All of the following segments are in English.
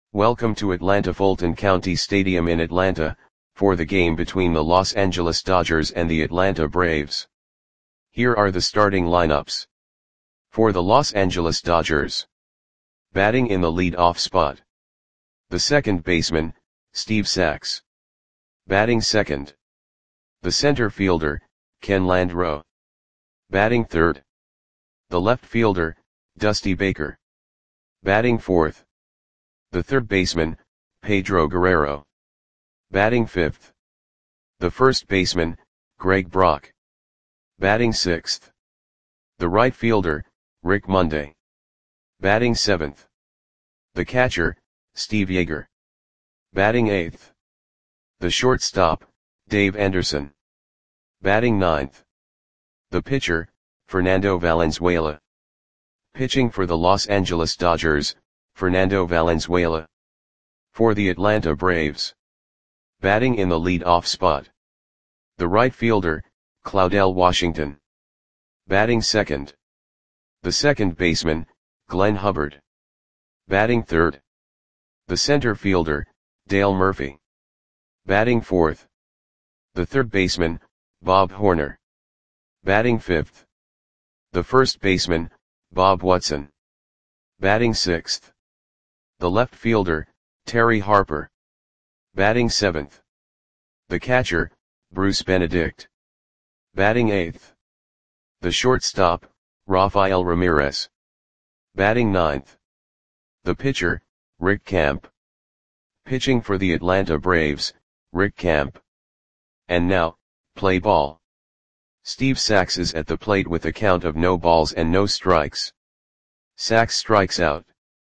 Welcome to Atlanta Fulton County Stadium in Atlanta, for the game between the Los Angeles Dodgers and the Atlanta Braves. Here are the starting lineups. For the Los Angeles Dodgers. Batting in the lead-off spot. The second baseman, Steve Sax. Batting second. The center fielder, Ken Landreaux. Batting third. The left fielder, Dusty Baker. Batting fourth. The third baseman, Pedro Guerrero. Batting fifth. The first baseman, Greg Brock. Batting sixth. The right fielder, Rick Monday. Batting seventh. The catcher, Steve Yeager. Batting eighth. The shortstop, Dave Anderson. Batting ninth. The pitcher, Fernando Valenzuela. Pitching for the Los Angeles Dodgers, Fernando Valenzuela. For the Atlanta Braves. Batting in the lead-off spot. The right fielder, Claudell Washington. Batting second. The second baseman, Glenn Hubbard. Batting third. The center fielder, Dale Murphy. Batting fourth. The third baseman, Bob Horner. Batting fifth. The first baseman, Bob Watson. Batting sixth. The left fielder, Terry Harper. Batting seventh. The catcher, Bruce Benedict. Batting eighth. The shortstop, Rafael Ramirez. Batting ninth. The pitcher, Rick Camp. Pitching for the Atlanta Braves, Rick Camp. And now, play ball. Steve Sax is at the plate with a count of no balls and no strikes. Sax strikes out.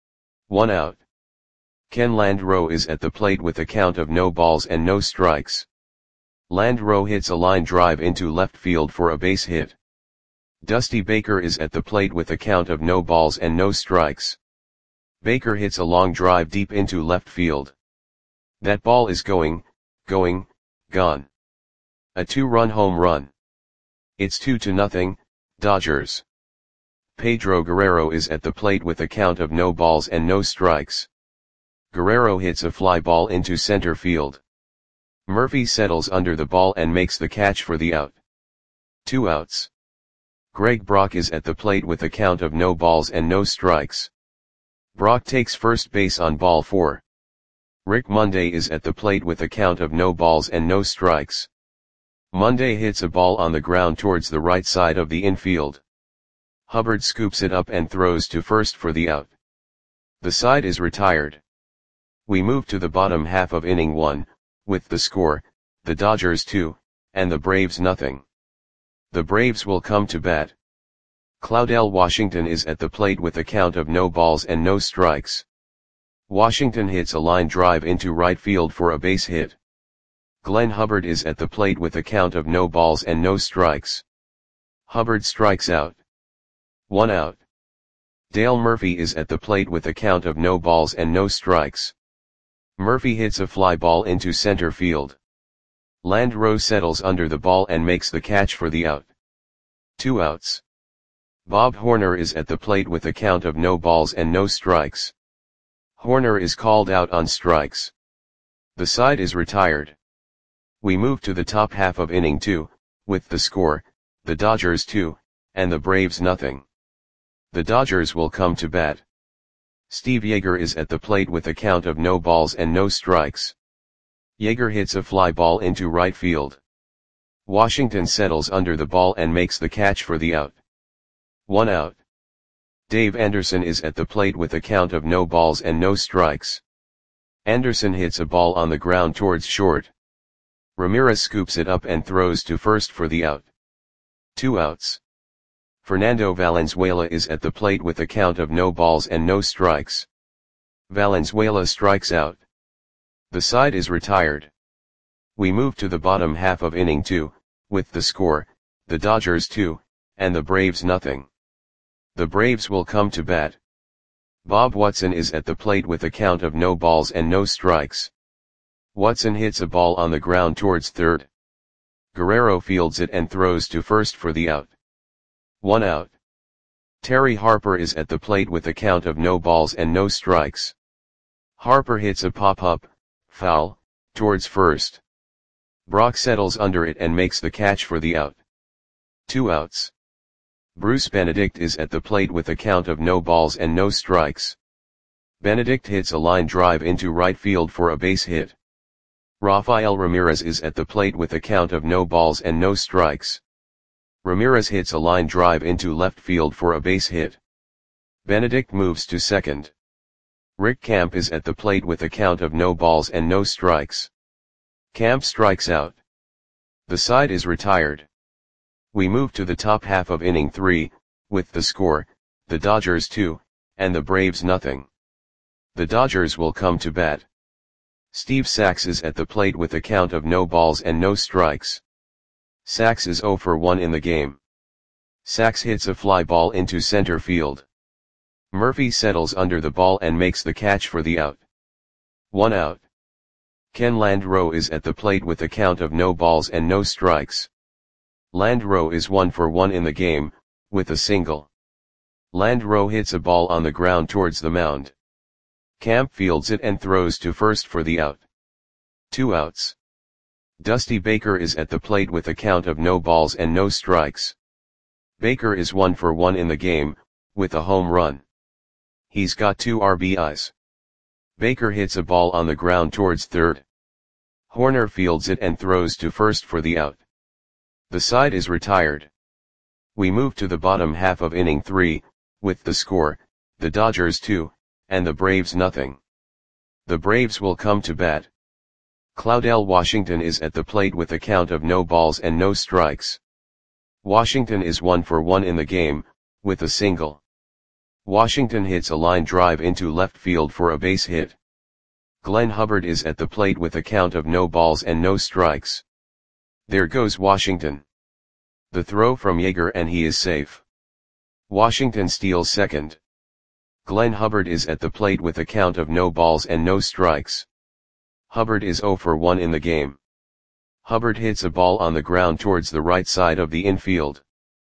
1 out. Ken Landreaux is at the plate with a count of no balls and no strikes. Landreaux hits a line drive into left field for a base hit. Dusty Baker is at the plate with a count of no balls and no strikes. Baker hits a long drive deep into left field. That ball is gone. A 2-run home run. It's 2-0, Dodgers. Pedro Guerrero is at the plate with a count of no balls and no strikes. Guerrero hits a fly ball into center field. Murphy settles under the ball and makes the catch for the out. 2 outs. Greg Brock is at the plate with a count of no balls and no strikes. Brock takes first base on ball 4. Rick Monday is at the plate with a count of no balls and no strikes. Monday hits a ball on the ground towards the right side of the infield. Hubbard scoops it up and throws to first for the out. The side is retired. We move to the bottom half of inning 1, with the score, the Dodgers 2, and the Braves nothing. The Braves will come to bat. Claudell Washington is at the plate with a count of no balls and no strikes. Washington hits a line drive into right field for a base hit. Glenn Hubbard is at the plate with a count of no balls and no strikes. Hubbard strikes out. 1 out. Dale Murphy is at the plate with a count of no balls and no strikes. Murphy hits a fly ball into center field. Landreaux settles under the ball and makes the catch for the out. 2 outs. Bob Horner is at the plate with a count of no balls and no strikes. Horner is called out on strikes. The side is retired. We move to the top half of inning 2, with the score, the Dodgers 2, and the Braves nothing. The Dodgers will come to bat. Steve Yeager is at the plate with a count of no balls and no strikes. Yeager hits a fly ball into right field. Washington settles under the ball and makes the catch for the out. 1 out. Dave Anderson is at the plate with a count of no balls and no strikes. Anderson hits a ball on the ground towards short. Ramirez scoops it up and throws to first for the out. 2 outs. Fernando Valenzuela is at the plate with a count of no balls and no strikes. Valenzuela strikes out. The side is retired. We move to the bottom half of inning 2, with the score, the Dodgers 2, and the Braves nothing. The Braves will come to bat. Bob Watson is at the plate with a count of no balls and no strikes. Watson hits a ball on the ground towards third. Guerrero fields it and throws to first for the out. 1 out. Terry Harper is at the plate with a count of no balls and no strikes. Harper hits a pop-up, foul, towards first. Brock settles under it and makes the catch for the out. 2 outs. Bruce Benedict is at the plate with a count of no balls and no strikes. Benedict hits a line drive into right field for a base hit. Rafael Ramirez is at the plate with a count of no balls and no strikes. Ramirez hits a line drive into left field for a base hit. Benedict moves to second. Rick Camp is at the plate with a count of no balls and no strikes. Camp strikes out. The side is retired. We move to the top half of inning 3, with the score, the Dodgers 2, and the Braves nothing. The Dodgers will come to bat. Steve Sax is at the plate with a count of no balls and no strikes. Sax is 0 for 1 in the game. Sax hits a fly ball into center field. Murphy settles under the ball and makes the catch for the out. 1 out. Ken Landreau is at the plate with a count of no balls and no strikes. Landreau is 1 for 1 in the game, with a single. Landreau hits a ball on the ground towards the mound. Camp fields it and throws to first for the out. 2 outs. Dusty Baker is at the plate with a count of no balls and no strikes. Baker is 1 for 1 in the game, with a home run. He's got 2 RBIs. Baker hits a ball on the ground towards third. Horner fields it and throws to first for the out. The side is retired. We move to the bottom half of inning 3, with the score, the Dodgers 2, and the Braves nothing. The Braves will come to bat. Claudel Washington is at the plate with a count of no balls and no strikes. Washington is 1 for 1 in the game, with a single. Washington hits a line drive into left field for a base hit. Glenn Hubbard is at the plate with a count of no balls and no strikes. There goes Washington. The throw from Yeager and he is safe. Washington steals second. Glenn Hubbard is at the plate with a count of no balls and no strikes. Hubbard is 0 for 1 in the game. Hubbard hits a ball on the ground towards the right side of the infield.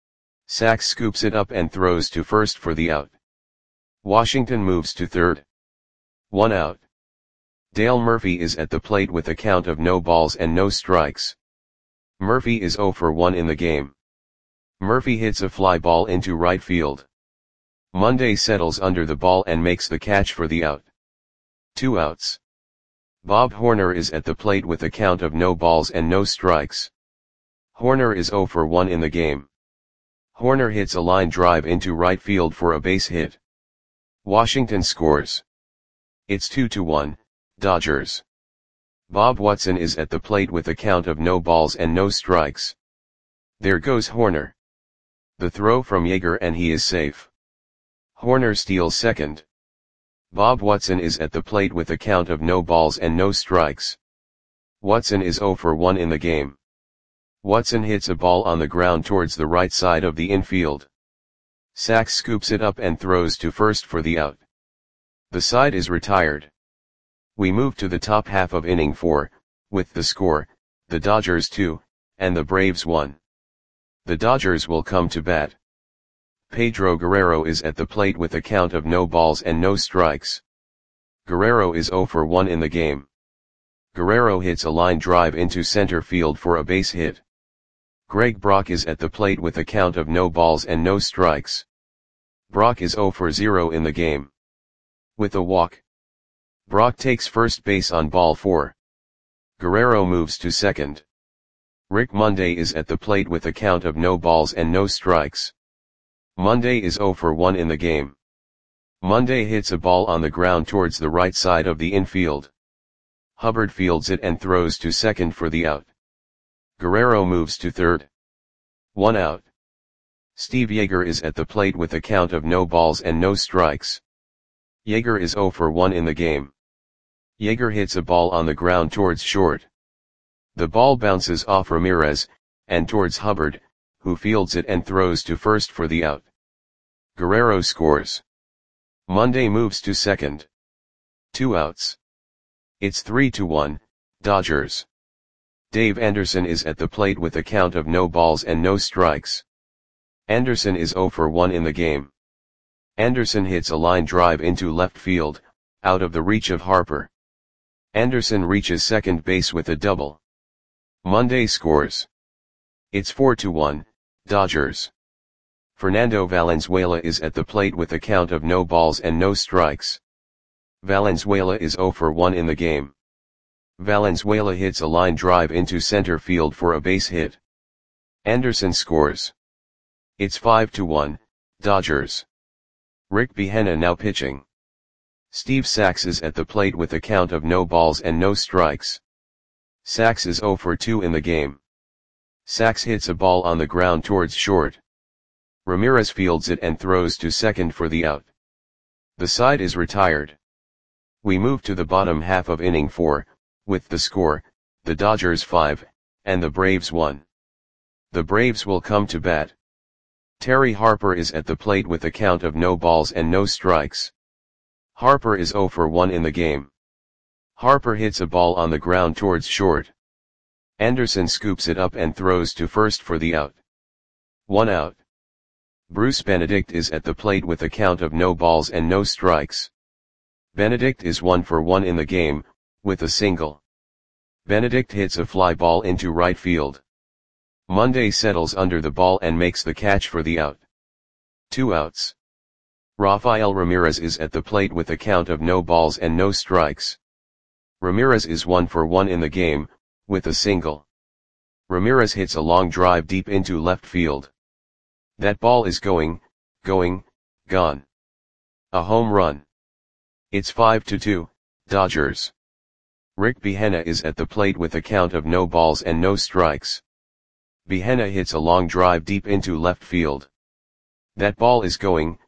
Sax scoops it up and throws to first for the out. Washington moves to third. 1 out. Dale Murphy is at the plate with a count of no balls and no strikes. Murphy is 0 for 1 in the game. Murphy hits a fly ball into right field. Monday settles under the ball and makes the catch for the out. 2 outs. Bob Horner is at the plate with a count of no balls and no strikes. Horner is 0 for 1 in the game. Horner hits a line drive into right field for a base hit. Washington scores. It's 2-1, Dodgers. Bob Watson is at the plate with a count of no balls and no strikes. There goes Horner. The throw from Yeager and he is safe. Horner steals second. Bob Watson is at the plate with a count of no balls and no strikes. Watson is 0 for 1 in the game. Watson hits a ball on the ground towards the right side of the infield. Sax scoops it up and throws to first for the out. The side is retired. We move to the top half of inning 4, with the score, the Dodgers 2, and the Braves 1. The Dodgers will come to bat. Pedro Guerrero is at the plate with a count of no balls and no strikes. Guerrero is 0 for 1 in the game. Guerrero hits a line drive into center field for a base hit. Greg Brock is at the plate with a count of no balls and no strikes. Brock is 0 for 0 in the game. With a walk. Brock takes first base on ball 4. Guerrero moves to second. Rick Monday is at the plate with a count of no balls and no strikes. Monday is 0 for 1 in the game. Monday hits a ball on the ground towards the right side of the infield. Hubbard fields it and throws to second for the out. Guerrero moves to third. 1 out. Steve Yeager is at the plate with a count of no balls and no strikes. Yeager is 0 for 1 in the game. Yeager hits a ball on the ground towards short. The ball bounces off Ramirez, and towards Hubbard, who fields it and throws to first for the out. Guerrero scores. Monday moves to second. 2 outs. It's 3-1, Dodgers. Dave Anderson is at the plate with a count of no balls and no strikes. Anderson is 0 for 1 in the game. Anderson hits a line drive into left field, out of the reach of Harper. Anderson reaches second base with a double. Monday scores. It's 4-1, Dodgers. Fernando Valenzuela is at the plate with a count of no balls and no strikes. Valenzuela is 0 for 1 in the game. Valenzuela hits a line drive into center field for a base hit. Anderson scores. It's 5-1, Dodgers. Rick Behenna now pitching. Steve Sax is at the plate with a count of no balls and no strikes. Sax is 0 for 2 in the game. Sax hits a ball on the ground towards short. Ramirez fields it and throws to second for the out. The side is retired. We move to the bottom half of inning 4, with the score, the Dodgers 5, and the Braves 1. The Braves will come to bat. Terry Harper is at the plate with a count of no balls and no strikes. Harper is 0 for 1 in the game. Harper hits a ball on the ground towards short. Anderson scoops it up and throws to first for the out. 1 out. Bruce Benedict is at the plate with a count of no balls and no strikes. Benedict is 1 for 1 in the game, with a single. Benedict hits a fly ball into right field. Monday settles under the ball and makes the catch for the out. 2 outs. Rafael Ramirez is at the plate with a count of no balls and no strikes. Ramirez is 1 for 1 in the game, with a single. Ramirez hits a long drive deep into left field. That ball is gone. A home run. It's 5-2, Dodgers. Rick Behenna is at the plate with a count of no balls and no strikes. Behenna hits a long drive deep into left field. That ball is gone.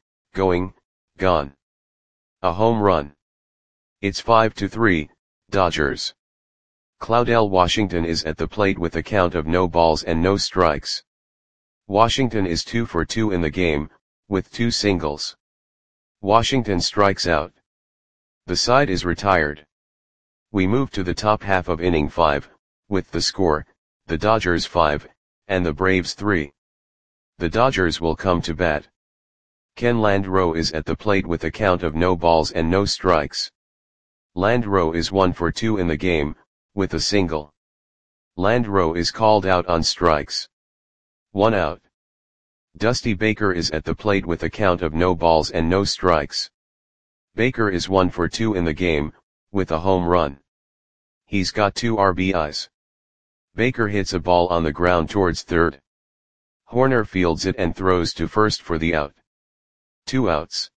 A home run. It's 5-3, Dodgers. Claudel Washington is at the plate with a count of no balls and no strikes. Washington is 2 for 2 in the game, with 2 singles. Washington strikes out. The side is retired. We move to the top half of inning 5, with the score, the Dodgers 5, and the Braves 3. The Dodgers will come to bat. Ken Landreau is at the plate with a count of no balls and no strikes. Landreau is 1 for 2 in the game, with a single. Landreau is called out on strikes. 1 out. Dusty Baker is at the plate with a count of no balls and no strikes. Baker is 1 for 2 in the game, with a home run. He's got 2 RBIs. Baker hits a ball on the ground towards third. Horner fields it and throws to first for the out. 2 outs.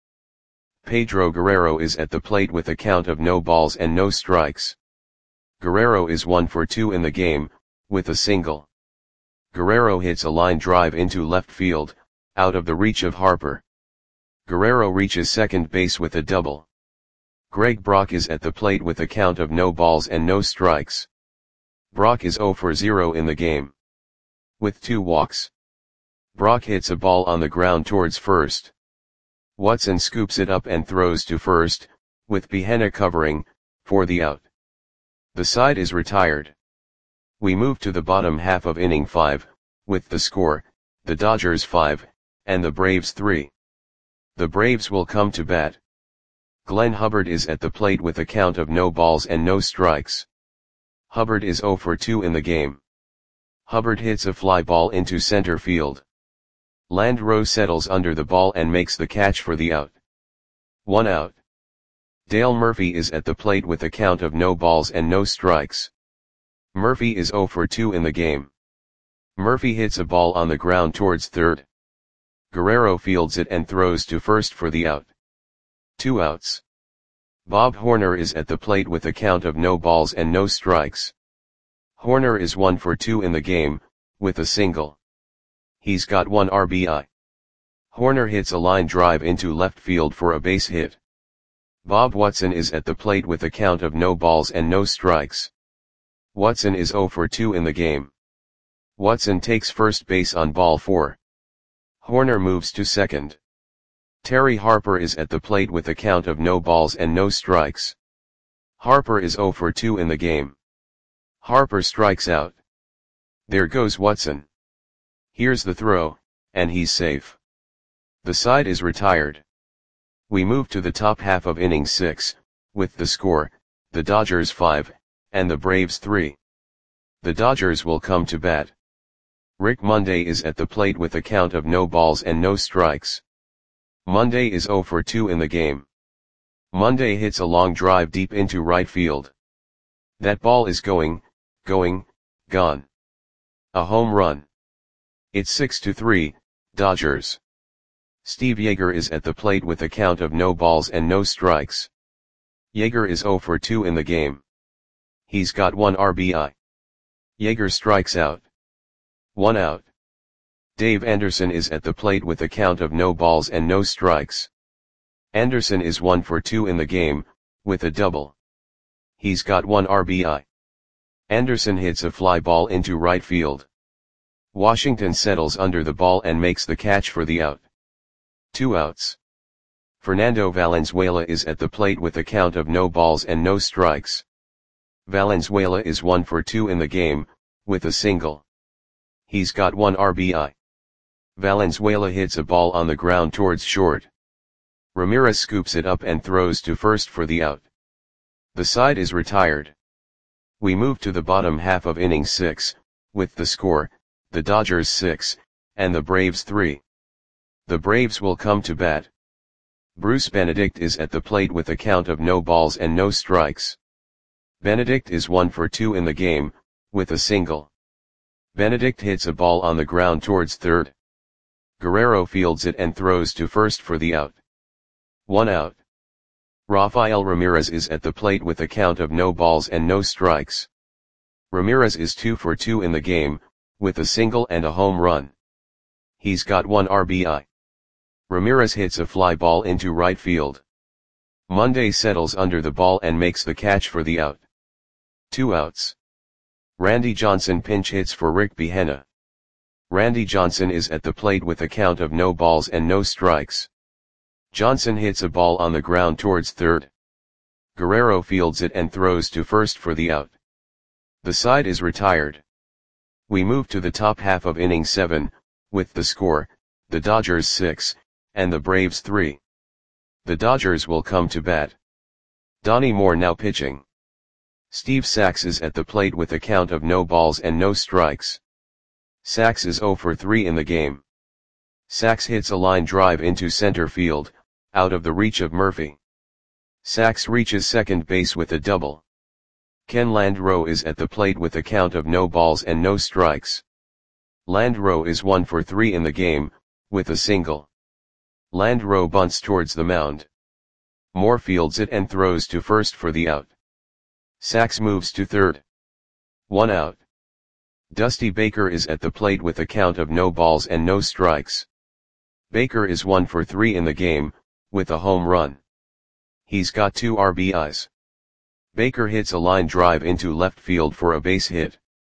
Pedro Guerrero is at the plate with a count of no balls and no strikes. Guerrero is 1 for 2 in the game, with a single. Guerrero hits a line drive into left field, out of the reach of Harper. Guerrero reaches second base with a double. Greg Brock is at the plate with a count of no balls and no strikes. Brock is 0 for 0 in the game. With 2 walks. Brock hits a ball on the ground towards first. Watson scoops it up and throws to first, with Behenna covering, for the out. The side is retired. We move to the bottom half of inning 5, with the score, the Dodgers 5, and the Braves 3. The Braves will come to bat. Glenn Hubbard is at the plate with a count of no balls and no strikes. Hubbard is 0 for 2 in the game. Hubbard hits a fly ball into center field. Landreau settles under the ball and makes the catch for the out. 1 out. Dale Murphy is at the plate with a count of no balls and no strikes. Murphy is 0 for 2 in the game. Murphy hits a ball on the ground towards third. Guerrero fields it and throws to first for the out. 2 outs. Bob Horner is at the plate with a count of no balls and no strikes. Horner is 1 for 2 in the game, with a single. He's got 1 RBI. Horner hits a line drive into left field for a base hit. Bob Watson is at the plate with a count of no balls and no strikes. Watson is 0 for 2 in the game. Watson takes first base on ball 4. Horner moves to second. Terry Harper is at the plate with a count of no balls and no strikes. Harper is 0 for 2 in the game. Harper strikes out. There goes Watson. Here's the throw, and he's safe. The side is retired. We move to the top half of inning 6, with the score, the Dodgers 5, and the Braves 3. The Dodgers will come to bat. Rick Monday is at the plate with a count of no balls and no strikes. Monday is 0 for 2 in the game. Monday hits a long drive deep into right field. That ball is going, gone. A home run. It's 6-3, Dodgers. Steve Yeager is at the plate with a count of no balls and no strikes. Yeager is 0 for 2 in the game. He's got 1 RBI. Yeager strikes out. 1 out. Dave Anderson is at the plate with a count of no balls and no strikes. Anderson is 1 for 2 in the game, with a double. He's got 1 RBI. Anderson hits a fly ball into right field. Washington settles under the ball and makes the catch for the out. 2 outs. Fernando Valenzuela is at the plate with a count of no balls and no strikes. Valenzuela is 1 for 2 in the game, with a single. He's got 1 RBI. Valenzuela hits a ball on the ground towards short. Ramirez scoops it up and throws to first for the out. The side is retired. We move to the bottom half of inning 6, with the score, the Dodgers 6, and the Braves 3. The Braves will come to bat. Bruce Benedict is at the plate with a count of no balls and no strikes. Benedict is 1 for 2 in the game, with a single. Benedict hits a ball on the ground towards third. Guerrero fields it and throws to first for the out. 1 out. Rafael Ramirez is at the plate with a count of no balls and no strikes. Ramirez is 2 for 2 in the game, with a single and a home run. He's got 1 RBI. Ramirez hits a fly ball into right field. Monday settles under the ball and makes the catch for the out. 2 outs. Randy Johnson pinch hits for Rick Behena. Randy Johnson is at the plate with a count of no balls and no strikes. Johnson hits a ball on the ground towards third. Guerrero fields it and throws to first for the out. The side is retired. We move to the top half of inning 7, with the score, the Dodgers 6, and the Braves 3. The Dodgers will come to bat. Donnie Moore now pitching. Steve Sax is at the plate with a count of no balls and no strikes. Sax is 0 for 3 in the game. Sax hits a line drive into center field, out of the reach of Murphy. Sax reaches second base with a double. Ken Landreau is at the plate with a count of no balls and no strikes. Landreau is 1 for 3 in the game, with a single. Landreau bunts towards the mound. Moore fields it and throws to first for the out. Sax moves to third. 1 out. Dusty Baker is at the plate with a count of no balls and no strikes. Baker is 1 for 3 in the game, with a home run. He's got 2 RBIs. Baker hits a line drive into left field for a base hit.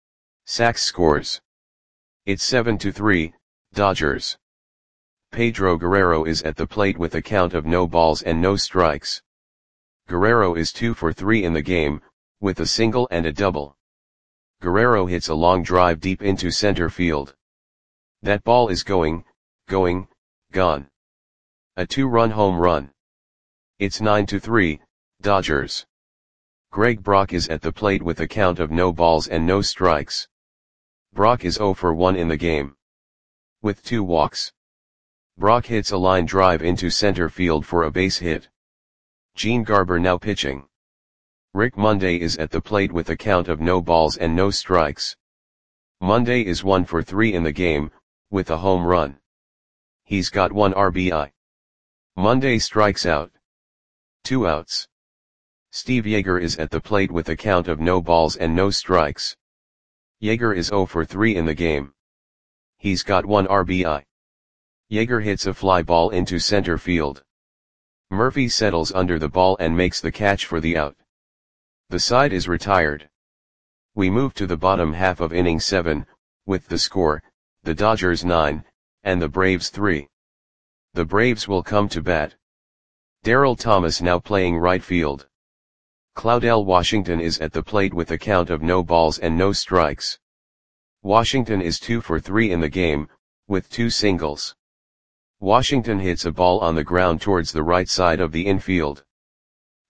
Sax scores. It's 7-3, Dodgers. Pedro Guerrero is at the plate with a count of no balls and no strikes. Guerrero is 2 for 3 in the game, with a single and a double. Guerrero hits a long drive deep into center field. That ball is going, gone. A 2-run home run. It's 9-3, Dodgers. Greg Brock is at the plate with a count of no balls and no strikes. Brock is 0 for 1 in the game. With 2 walks. Brock hits a line drive into center field for a base hit. Gene Garber now pitching. Rick Monday is at the plate with a count of no balls and no strikes. Monday is 1 for 3 in the game, with a home run. He's got 1 RBI. Monday strikes out. 2 outs. Steve Yeager is at the plate with a count of no balls and no strikes. Yeager is 0 for 3 in the game. He's got 1 RBI. Yeager hits a fly ball into center field. Murphy settles under the ball and makes the catch for the out. The side is retired. We move to the bottom half of inning 7, with the score, the Dodgers 9, and the Braves 3. The Braves will come to bat. Darryl Thomas now playing right field. Claudell Washington is at the plate with a count of no balls and no strikes. Washington is 2 for 3 in the game, with 2 singles. Washington hits a ball on the ground towards the right side of the infield.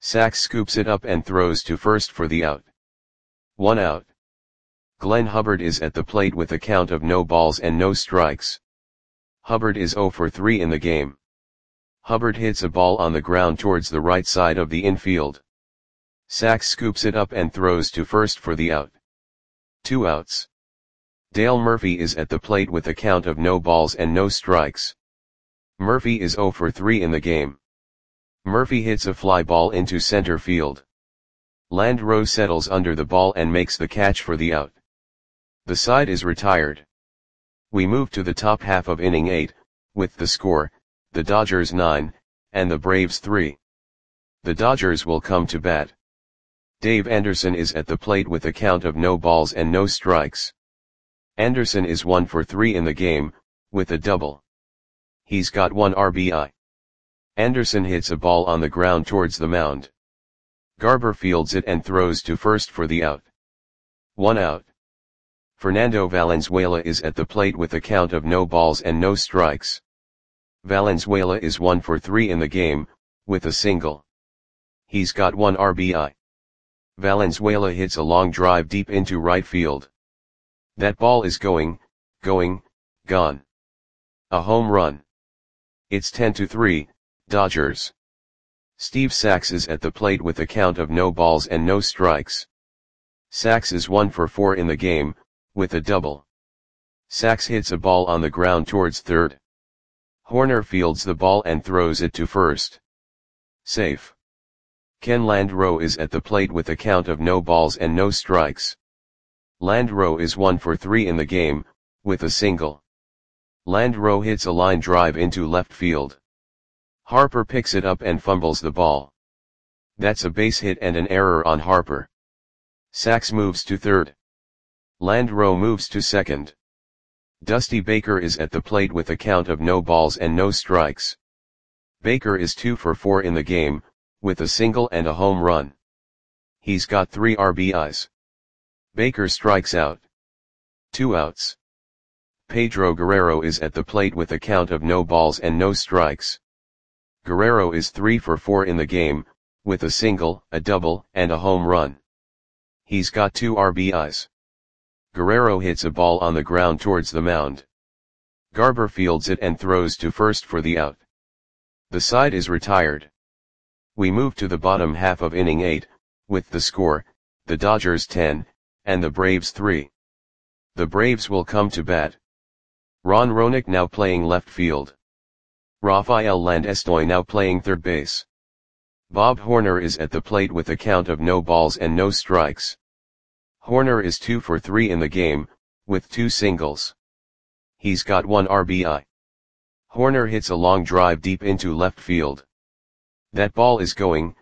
Sachs scoops it up and throws to first for the out. 1 out. Glenn Hubbard is at the plate with a count of no balls and no strikes. Hubbard is 0 for 3 in the game. Hubbard hits a ball on the ground towards the right side of the infield. Sachs scoops it up and throws to first for the out. 2 outs. Dale Murphy is at the plate with a count of no balls and no strikes. Murphy is 0 for 3 in the game. Murphy hits a fly ball into center field. Landreau settles under the ball and makes the catch for the out. The side is retired. We move to the top half of inning 8, with the score, the Dodgers 9, and the Braves 3. The Dodgers will come to bat. Dave Anderson is at the plate with a count of no balls and no strikes. Anderson is 1 for 3 in the game, with a double. He's got 1 RBI. Anderson hits a ball on the ground towards the mound. Garber fields it and throws to first for the out. 1 out. Fernando Valenzuela is at the plate with a count of no balls and no strikes. Valenzuela is 1 for 3 in the game, with a single. He's got 1 RBI. Valenzuela hits a long drive deep into right field. That ball is going, gone. A home run. It's 10-3, Dodgers. Steve Sachs is at the plate with a count of no balls and no strikes. Sachs is 1 for 4 in the game, with a double. Sachs hits a ball on the ground towards third. Horner fields the ball and throws it to first. Safe. Ken Landreau is at the plate with a count of no balls and no strikes. Landreau is 1 for 3 in the game, with a single. Landreau hits a line drive into left field. Harper picks it up and fumbles the ball. That's a base hit and an error on Harper. Sachs moves to third. Landreau moves to second. Dusty Baker is at the plate with a count of no balls and no strikes. Baker is 2 for 4 in the game, with a single and a home run. He's got 3 RBIs. Baker strikes out. 2 outs. Pedro Guerrero is at the plate with a count of no balls and no strikes. Guerrero is 3 for 4 in the game, with a single, a double, and a home run. He's got 2 RBIs. Guerrero hits a ball on the ground towards the mound. Garber fields it and throws to first for the out. The side is retired. We move to the bottom half of inning 8, with the score, the Dodgers 10, and the Braves 3. The Braves will come to bat. Ron Roenick now playing left field. Rafael Landestoy now playing third base. Bob Horner is at the plate with a count of no balls and no strikes. Horner is 2 for 3 in the game, with 2 singles. He's got 1 RBI. Horner hits a long drive deep into left field. That ball is going,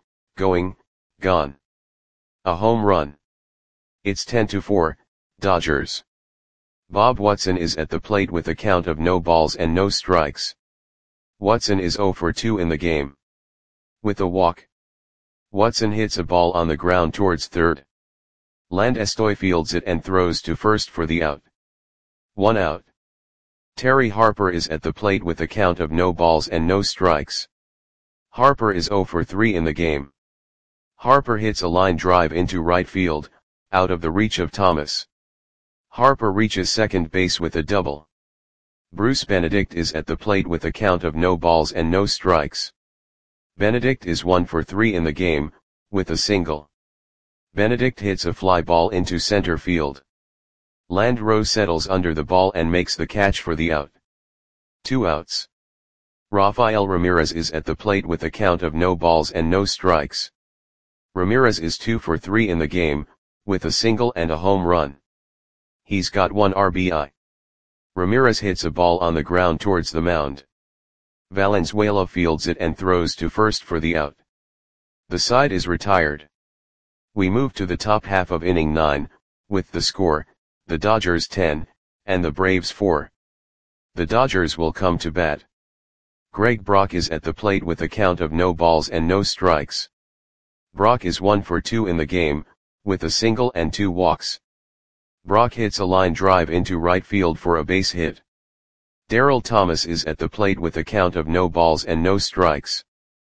gone. A home run. It's 10-4, Dodgers. Bob Watson is at the plate with a count of no balls and no strikes. Watson is 0 for 2 in the game. With a walk. Watson hits a ball on the ground towards third. Landestoy fields it and throws to first for the out. 1 out. Terry Harper is at the plate with a count of no balls and no strikes. Harper is 0 for 3 in the game. Harper hits a line drive into right field, out of the reach of Thomas. Harper reaches second base with a double. Bruce Benedict is at the plate with a count of no balls and no strikes. Benedict is 1 for 3 in the game, with a single. Benedict hits a fly ball into center field. Landreau settles under the ball and makes the catch for the out. 2 outs. Rafael Ramirez is at the plate with a count of no balls and no strikes. Ramirez is 2 for 3 in the game, with a single and a home run. He's got 1 RBI. Ramirez hits a ball on the ground towards the mound. Valenzuela fields it and throws to first for the out. The side is retired. We move to the top half of inning 9, with the score, the Dodgers 10, and the Braves 4. The Dodgers will come to bat. Greg Brock is at the plate with a count of no balls and no strikes. Brock is 1 for 2 in the game, with a single and 2 walks. Brock hits a line drive into right field for a base hit. Darryl Thomas is at the plate with a count of no balls and no strikes.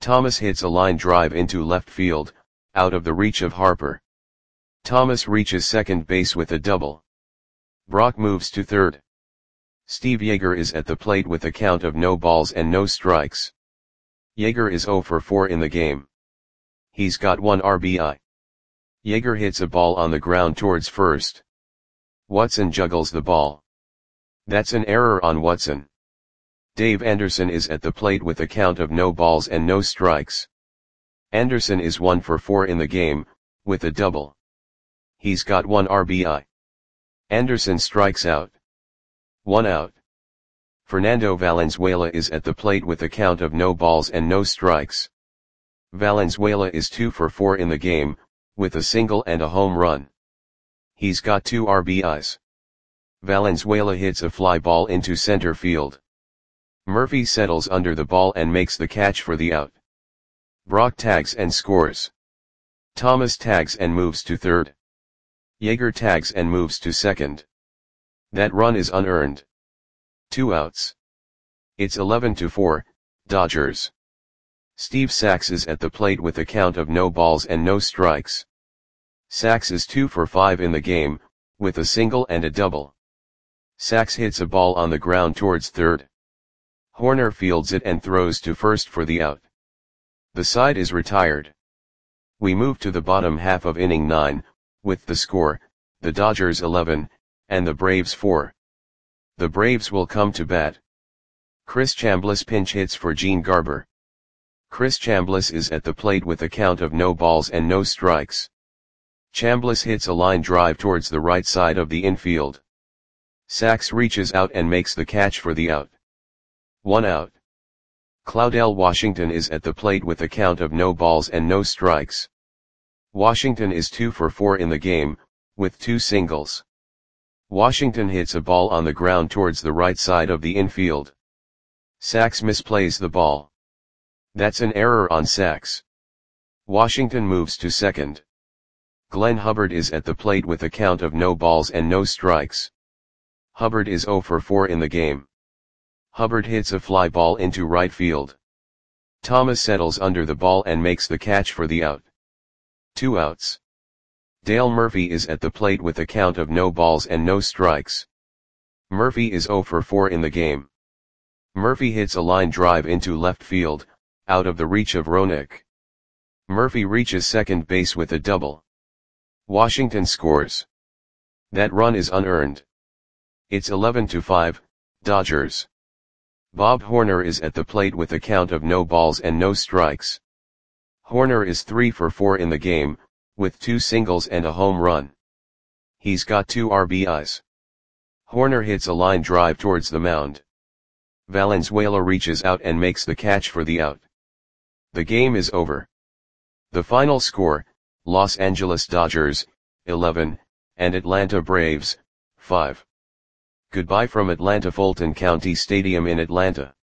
Thomas hits a line drive into left field, out of the reach of Harper. Thomas reaches second base with a double. Brock moves to third. Steve Yeager is at the plate with a count of no balls and no strikes. Yeager is 0 for 4 in the game. He's got 1 RBI. Yeager hits a ball on the ground towards first. Watson juggles the ball. That's an error on Watson. Dave Anderson is at the plate with a count of no balls and no strikes. Anderson is 1 for 4 in the game, with a double. He's got 1 RBI. Anderson strikes out. 1 out. Fernando Valenzuela is at the plate with a count of no balls and no strikes. Valenzuela is 2 for 4 in the game, with a single and a home run. He's got 2 RBIs. Valenzuela hits a fly ball into center field. Murphy settles under the ball and makes the catch for the out. Brock tags and scores. Thomas tags and moves to third. Yeager tags and moves to second. That run is unearned. 2 outs. It's 11-4, Dodgers. Steve Sax is at the plate with a count of no balls and no strikes. Sax is 2 for 5 in the game, with a single and a double. Sax hits a ball on the ground towards third. Horner fields it and throws to first for the out. The side is retired. We move to the bottom half of inning 9, with the score, the Dodgers 11, and the Braves 4. The Braves will come to bat. Chris Chambliss pinch hits for Gene Garber. Chris Chambliss is at the plate with a count of no balls and no strikes. Chambliss hits a line drive towards the right side of the infield. Sax reaches out and makes the catch for the out. 1 out. Claudell Washington is at the plate with a count of no balls and no strikes. Washington is 2 for 4 in the game, with 2 singles. Washington hits a ball on the ground towards the right side of the infield. Sax misplays the ball. That's an error on Sax. Washington moves to second. Glenn Hubbard is at the plate with a count of no balls and no strikes. Hubbard is 0 for 4 in the game. Hubbard hits a fly ball into right field. Thomas settles under the ball and makes the catch for the out. 2 outs. Dale Murphy is at the plate with a count of no balls and no strikes. Murphy is 0 for 4 in the game. Murphy hits a line drive into left field, out of the reach of Roenick. Murphy reaches second base with a double. Washington scores. That run is unearned. It's 11-5, Dodgers. Bob Horner is at the plate with a count of no balls and no strikes. Horner is 3 for 4 in the game, with 2 singles and a home run. He's got 2 RBIs. Horner hits a line drive towards the mound. Valenzuela reaches out and makes the catch for the out. The game is over. The final score, Los Angeles Dodgers, 11, and Atlanta Braves, 5. Goodbye from Atlanta Fulton County Stadium in Atlanta.